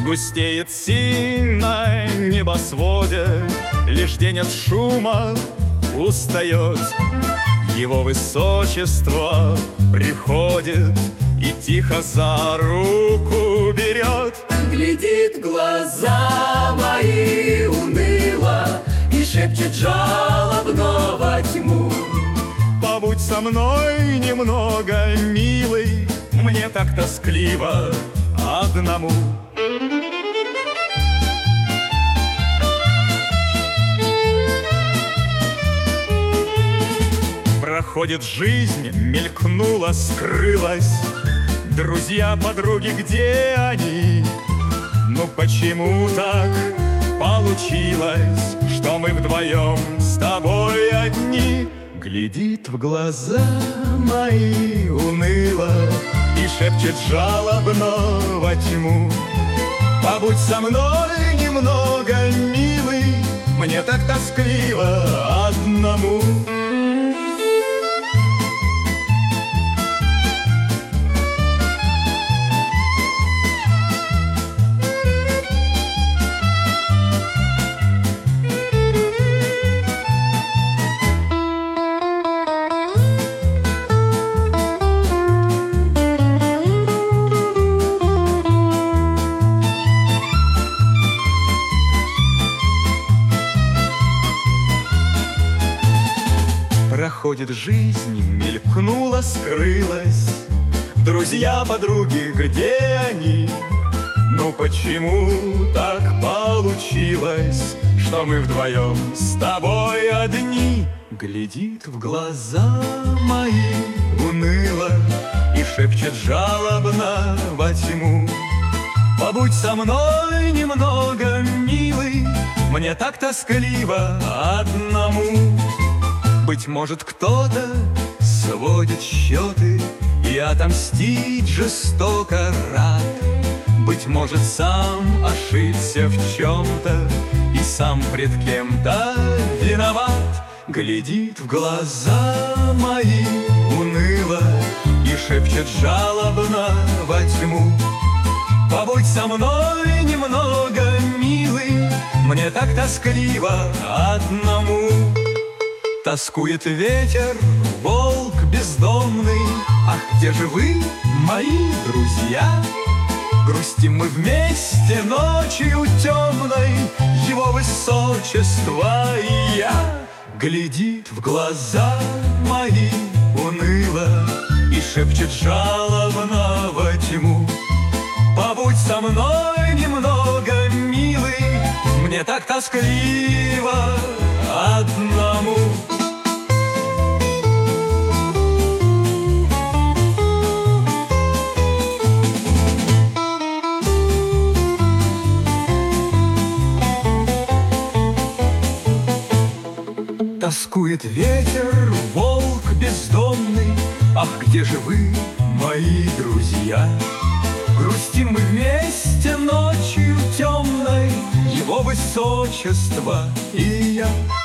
Густеет синь на небосводе, лишь день от шума устает. Его высочество приходит и тихо за руку берет. Глядит в глаза мои уныло и шепчет жалобно во тьму: побудь со мной немного, милый, мне так тоскливо одному. Проходит жизнь, мелькнула, скрылась. Друзья, подруги, где они? Ну почему так получилось, что мы вдвоем с тобой одни? Глядит в глаза мои уныло и шепчет жалобно во тьму: побудь со мной немного, милый, мне так тоскливо одному. Проходит жизнь, мелькнула, скрылась. Друзья, подруги, где они? Ну почему так получилось, что мы вдвоем с тобой одни? Глядит в глаза мои уныло и шепчет жалобно во тьму: побудь со мной немного, милый, мне так тоскливо одному. Быть может, кто-то сводит счеты и отомстить жестоко рад. Быть может, сам ошибся в чем-то и сам пред кем-то виноват. Глядит в глаза мои уныло и шепчет жалобно во тьму: побудь со мной немного, милый, мне так тоскливо одному. Тоскует ветер, волк бездомный, ах, где же вы, мои друзья? Грустим мы вместе ночью темной, его высочество и я. Глядит в глаза мои уныло и шепчет жалобно во тьму: побудь со мной немного, милый, мне так тоскливо одному. Тоскует ветер, волк бездомный, ах, где же вы, мои друзья? Грустим мы вместе ночью темной, его высочество и я.